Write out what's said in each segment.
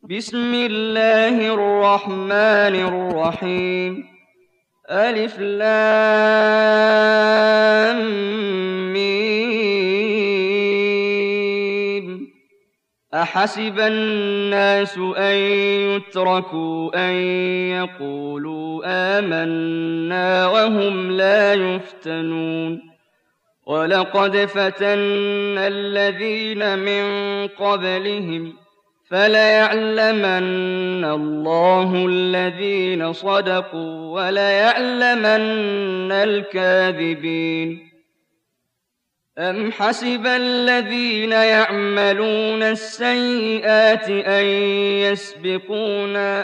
بسم الله الرحمن الرحيم ألف لام ميم أحسب الناس أن يتركوا أن يقولوا آمنا وهم لا يفتنون ولقد فتنا الذين من قبلهم فليعلمن الله الذين صدقوا وليعلمن الكاذبين أم حسب الذين يعملون السيئات أن يسبقونا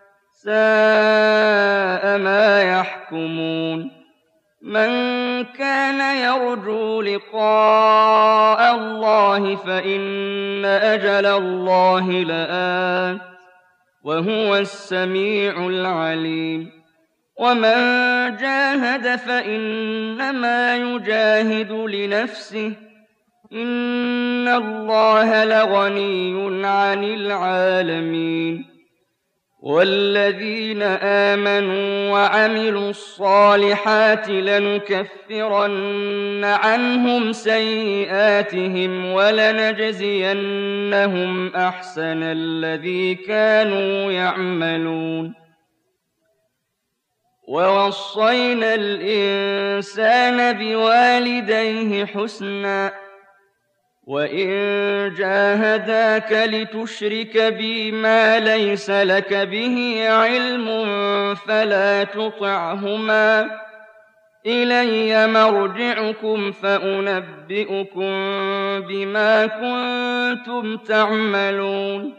ساء ما يحكمون من كان يرجو لقاء الله فإن أجل الله لآت وهو السميع العليم ومن جاهد فإنما يجاهد لنفسه إن الله لغني عن العالمين والذين آمنوا وعملوا الصالحات لنكفرن عنهم سيئاتهم ولنجزينهم أحسن الذي كانوا يعملون ووصينا الإنسان بوالديه حسنا وإن جاهداك لتشرك بي ما ليس لك به علم فلا تطعهما إلي مرجعكم فأنبئكم بما كنتم تعملون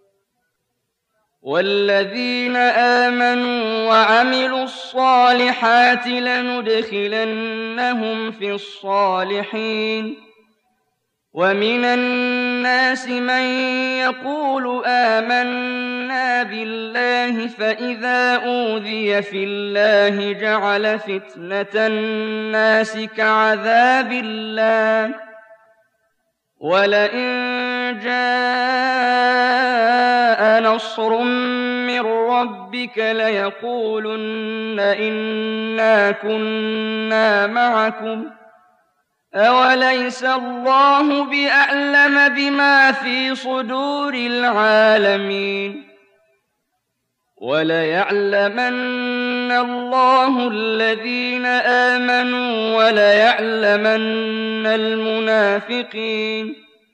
والذين آمنوا وعملوا الصالحات لندخلنهم في الصالحين ومن الناس من يقول آمنا بالله فإذا أوذي في الله جعل فتنة الناس كعذاب الله ولئن جاء نصر من ربك ليقولن إنا كنا معكم أوليس الله بأعلم بما في صدور العالمين وليعلمن الله الذين آمنوا وليعلمن المنافقين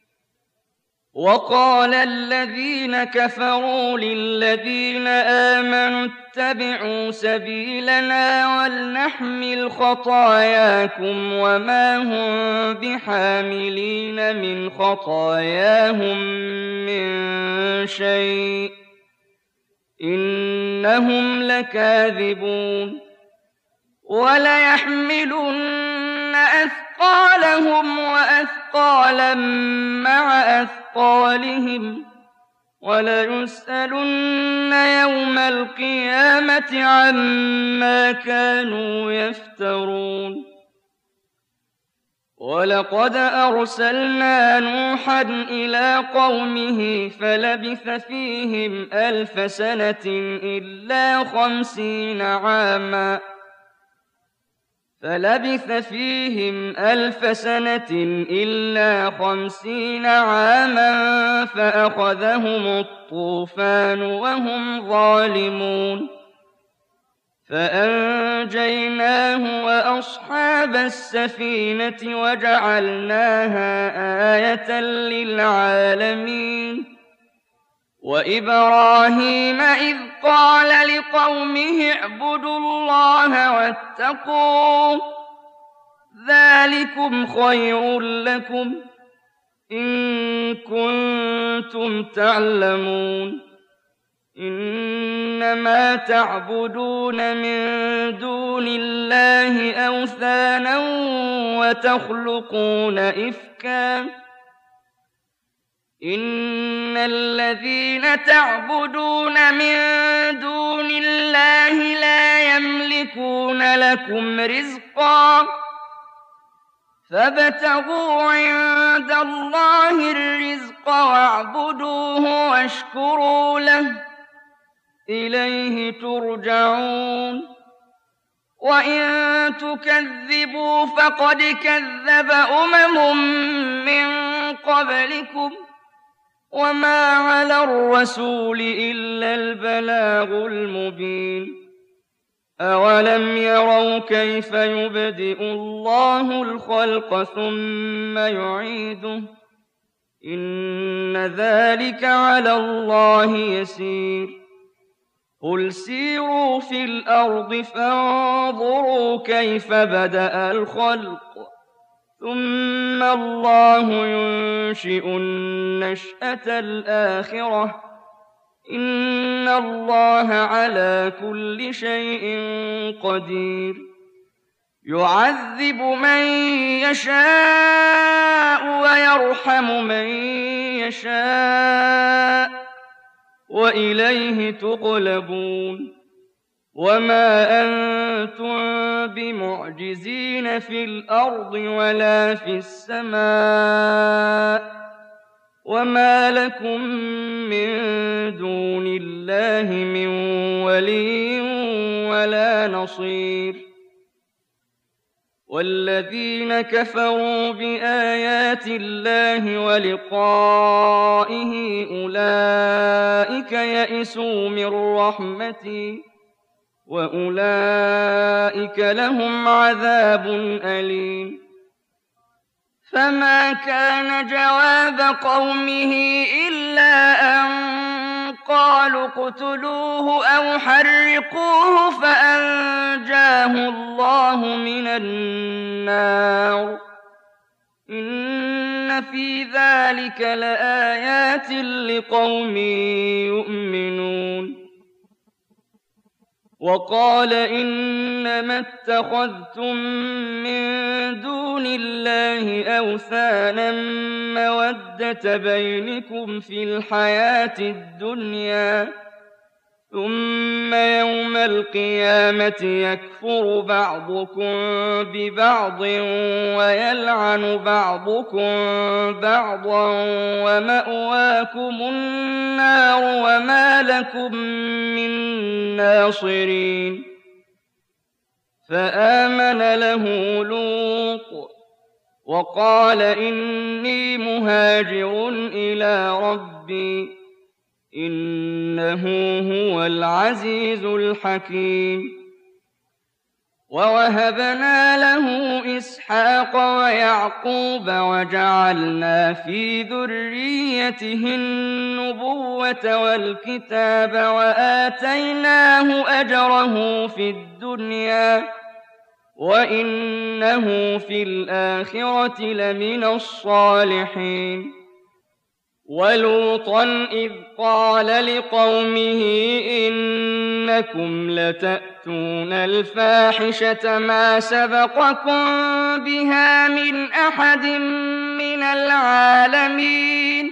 وقال الذين كفروا للذين آمنوا اتبعوا سبيلنا ولنحمل خطاياكم وما هم بحاملين من خطاياهم من شيء إنهم لكاذبون وليحملن أثقالهم وأثقالا مع أثقالهم وليسألن يوم القيامة عما كانوا يفترون ولقد أرسلنا نوحا إلى قومه فلبث فيهم 1000 سنة إلا 50 عاما فأخذهم الطوفان وهم ظالمون فأنجيناه وأصحاب السفينة وجعلناها آية للعالمين وإبراهيم إذ قال لقومه اعبدوا الله واتقوه ذلكم خير لكم إن كنتم تعلمون إنما تعبدون من دون الله أوثانا وتخلقون إفكا إن الذين تعبدون من دون الله لا يملكون لكم رزقا فابتغوا عند الله الرزق واعبدوه واشكروا له إليه ترجعون وإن تكذبوا فقد كذب من قبلكم وما على الرسول إلا البلاغ المبين أولم يروا كيف يبدئ الله الخلق ثم يعيده إن ذلك على الله يسير قل سيروا في الأرض فانظروا كيف بدأ الخلق ثم الله ينشئ النشأة الآخرة إن الله على كل شيء قدير يعذب من يشاء ويرحم من يشاء وإليه تقلبون وما أنتم بمعجزين في الأرض ولا في السماء وما لكم من دون الله من ولي ولا نصير والذين كفروا بآيات الله ولقائه أولئك يئسوا من رحمتي وأولئك لهم عذاب أليم فما كان جواب قومه إلا أن قالوا اقتلوه أو حرقوه فأنجاه الله من النار إن في ذلك لآيات لقوم يؤمنون وقال إنما اتخذتم من دون الله أوثانا مودة بينكم في الحياة الدنيا ثم يوم القيامة يكفر بعضكم ببعض ويلعن بعضكم بعضا ومأواكم النار وما لكم من ناصرين فآمن له لوط وقال إني مهاجر إلى ربي إنه هو العزيز الحكيم ووهبنا له إسحاق ويعقوب وجعلنا في ذريته النبوة والكتاب وآتيناه أجره في الدنيا وإنه في الآخرة لمن الصالحين ولوطا إذ قال لقومه إنكم لتأتون الفاحشة ما سبقكم بها من أحد من العالمين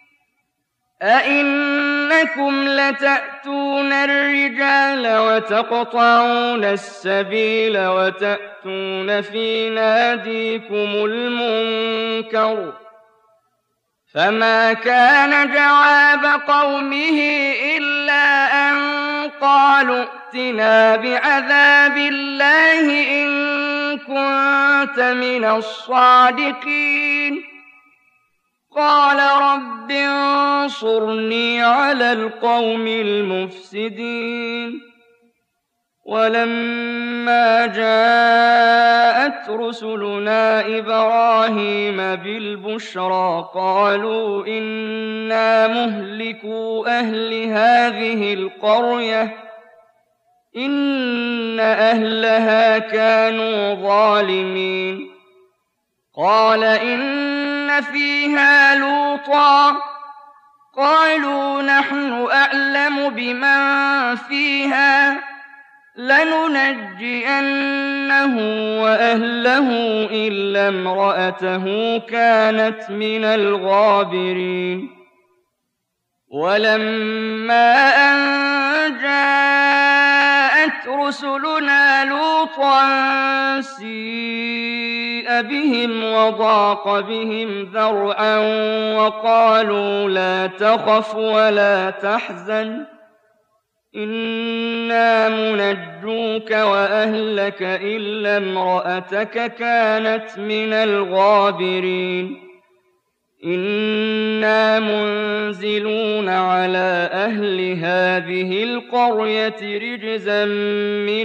أئنكم لتأتون الرجال وتقطعون السبيل وتأتون في ناديكم المنكر فما كان جواب قومه إلا أن قالوا ائتنا بعذاب الله إن كنت من الصادقين قال رب انصرني على القوم المفسدين ولما جاءت رسلنا إبراهيم بالبشرى قالوا إنا مهلكو أهل هذه القرية إن أهلها كانوا ظالمين قال إن فيها لوطا قالوا نحن أعلم بمن فيها لننجينه وأهله إلا امرأته كانت من الغابرين ولما أن جاءت رسلنا لوطا سيء سيء بهم وضاق بهم ذرعا وقالوا لا تخف ولا تحزن إنا منجوك وأهلك إلا امرأتك كانت من الغابرين إنا منزلون على أهل هذه القرية رجزا من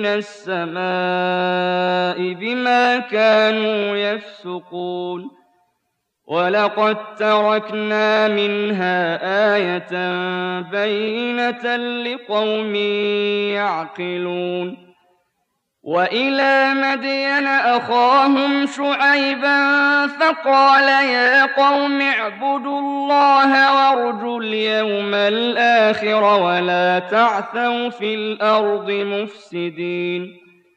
السماء بما كانوا يفسقون ولقد تركنا منها آية بينة لقوم يعقلون وإلى مدين أخاهم شعيبا فقال يا قوم اعبدوا الله وارجوا اليوم الآخر ولا تعثوا في الأرض مفسدين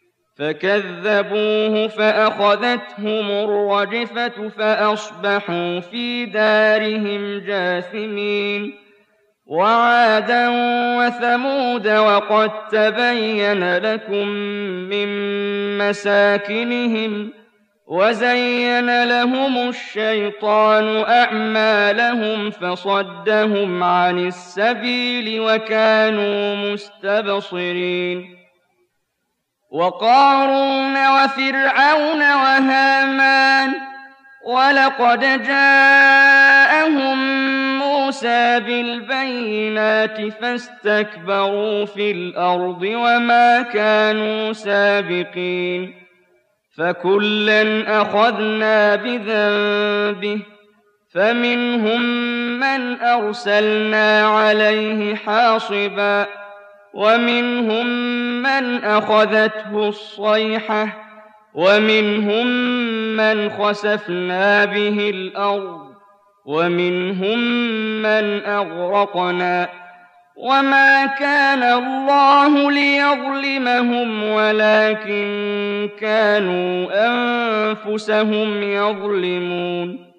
فكذبوه فأخذتهم الرجفة فأصبحوا في دارهم جاثمين وعادا وثمود وقد تبين لكم من مساكنهم وزين لهم الشيطان أعمالهم فصدهم عن السبيل وكانوا مستبصرين وقارون وفرعون وهامان ولقد جاءهم موسى بالبينات فاستكبروا في الأرض وما كانوا سابقين فكلا أخذنا بذنبه فمنهم من أرسلنا عليه حاصبا ومنهم من أخذته الصيحة ومنهم من خسفنا به الأرض ومنهم من أغرقنا وما كان الله ليظلمهم ولكن كانوا أنفسهم يظلمون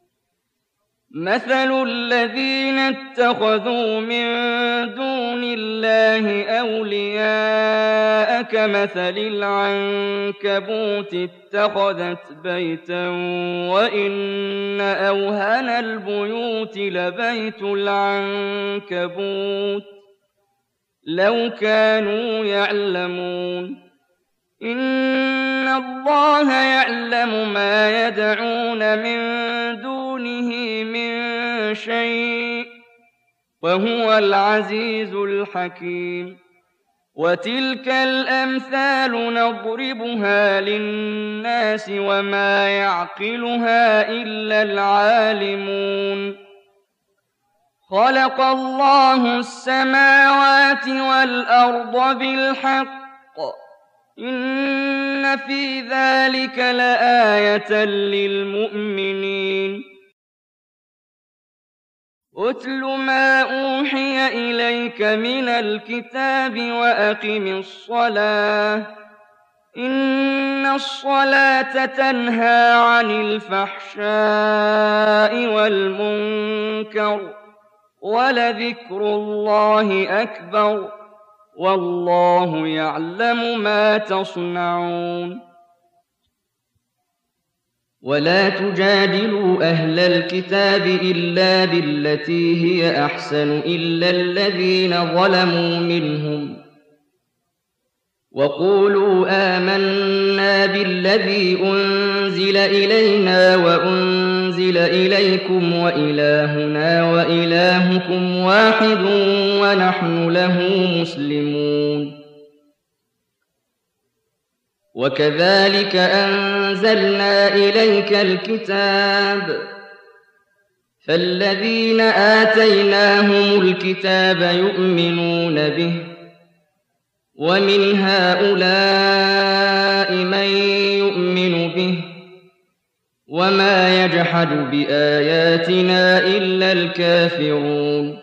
مثل الذين اتخذوا من دون الله أولياء كمثل العنكبوت اتخذت بيتا وإن أوهن البيوت لبيت العنكبوت لو كانوا يعلمون إن الله يعلم ما يدعون من دونه من شيء وهو العزيز الحكيم وتلك الأمثال نضربها للناس وما يعقلها إلا العالمون خلق الله السماوات والأرض بالحق إن في ذلك لآية للمؤمنين أتل ما أوحي إليك من الكتاب وأقم الصلاة إن الصلاة تنهى عن الفحشاء والمنكر ولذكر الله أكبر والله يعلم ما تصنعون ولا تجادلوا أهل الكتاب إلا بالتي هي أحسن إلا الذين ظلموا منهم وقولوا آمنا بالذي أنزل إلينا وأنزل إليكم وإلهنا وإلهكم واحد ونحن له مسلمون وكذلك أنزلنا إليك الكتاب فالذين آتيناهم الكتاب يؤمنون به ومن هؤلاء من يؤمن به وما يجحد بآياتنا إلا الكافرون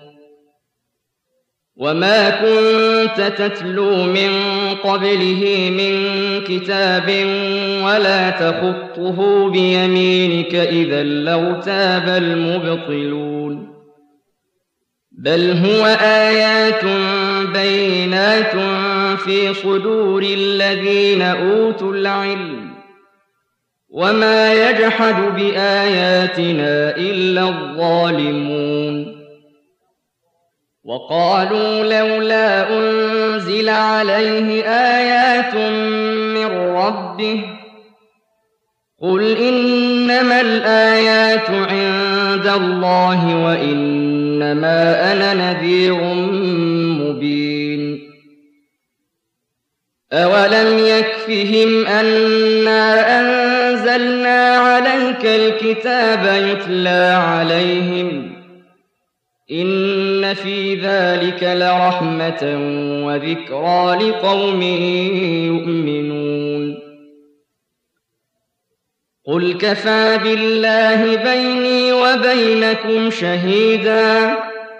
وما كنت تتلو من قبله من كتاب ولا تخطه بيمينك إذا لارتاب المبطلون بل هو آيات بينات في صدور الذين أوتوا العلم وما يجحد بآياتنا إلا الظالمون وقالوا لولا أنزل عليه آيات من ربه قل إنما الآيات عند الله وإنما أنا نذير مبين أولم يكفهم أنا أنزلنا عليك الكتاب يتلى عليهم إن في ذلك لرحمة وذكرى لقوم يؤمنون قل كفى بالله بيني وبينكم شهيدا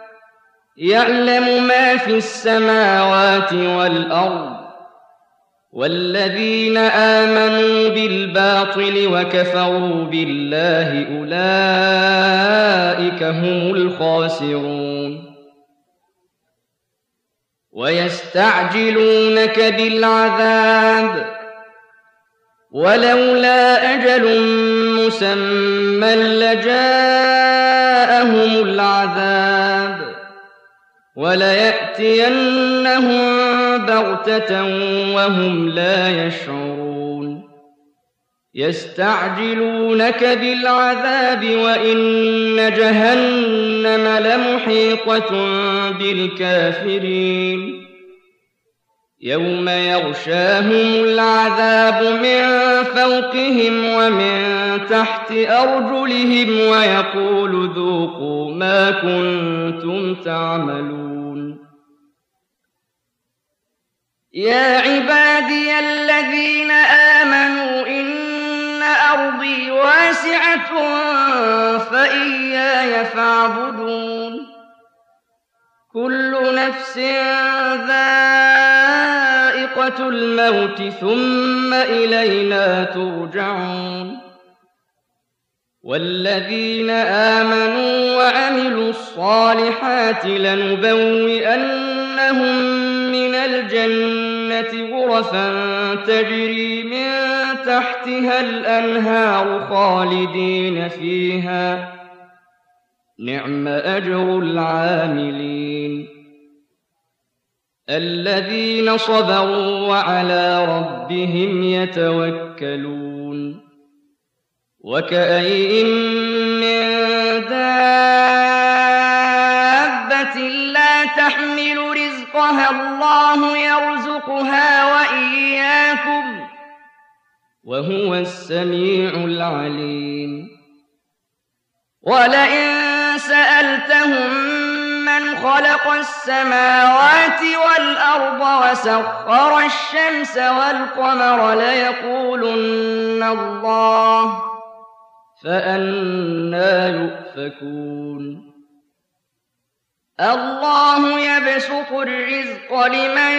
يعلم ما في السماوات والأرض والذين آمنوا بالباطل وكفروا بالله أولئك هم الخاسرون ويستعجلونك بالعذاب ولولا أجل مسمى لجاءهم العذاب وليأتينهم بغتة وهم لا يشعرون يستعجلونك بالعذاب وإن جهنم لمحيطة بالكافرين يوم يغشاهم العذاب من فوقهم ومن تحت أرجلهم ويقول ذوقوا ما كنتم تعملون يا عبادي الذين آمنوا إن أرضي واسعة فإياي فاعبدون كل نفس ذائقة الموت ثم إلينا ترجعون والذين آمنوا وعملوا الصالحات لنبوئنهم من الجنة غرفا تجري من تحتها الأنهار خالدين فيها نعم أجر العاملين الذين صبروا وعلى ربهم يتوكلون وكأين من دابة لا تحمل رزقها الله يرزقها وإياكم وهو السميع العليم ولئن سألتهم من خلق السماوات والأرض وسخر الشمس والقمر ليقولن الله فأنى يؤفكون الله يبسط الرزق لمن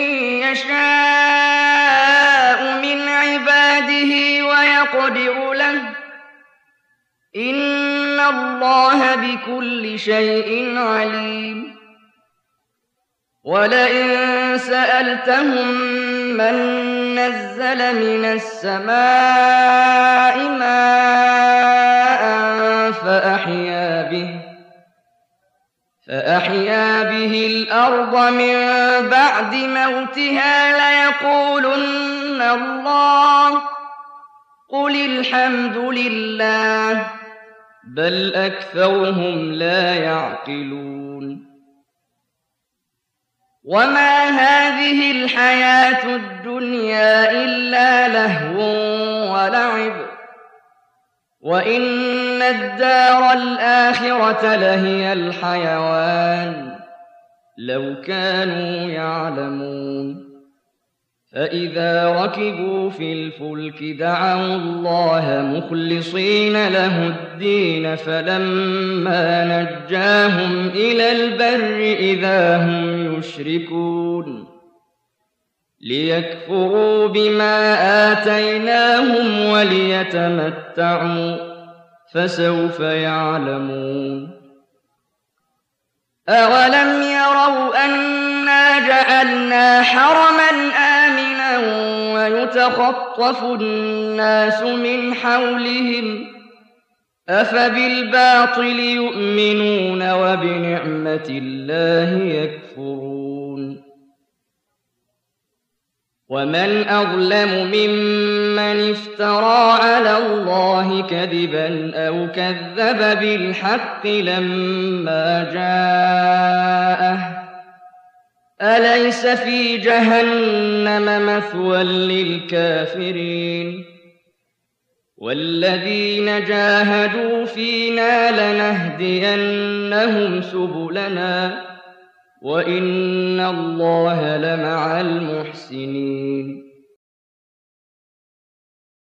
يشاء من عباده ويقدر له إن الله بكل شيء عليم ولئن سألتهم من نزل من السماء ماء فأحيا به الأرض من بعد موتها ليقولن الله قل الحمد لله بل أكثرهم لا يعقلون وما هذه الحياة الدنيا إلا لهو ولعب وإن الدار الآخرة لهي الحيوان لو كانوا يعلمون فإذا ركبوا في الفلك دعوا الله مخلصين له الدين فلما نجاهم إلى البر إذا هم يشركون ليكفروا بما آتيناهم وليتمتعوا فسوف يعلمون أولم يروا أنا جعلنا حرما آمنا ويتخطف الناس من حولهم أفبالباطل يؤمنون وبنعمة الله يكفرون ومن أظلم ممن افترى على الله كذبا أو كذب بالحق لما جاءه أليس في جهنم مثوى للكافرين والذين جاهدوا فينا لنهدينهم سبلنا وإن الله لمع المحسنين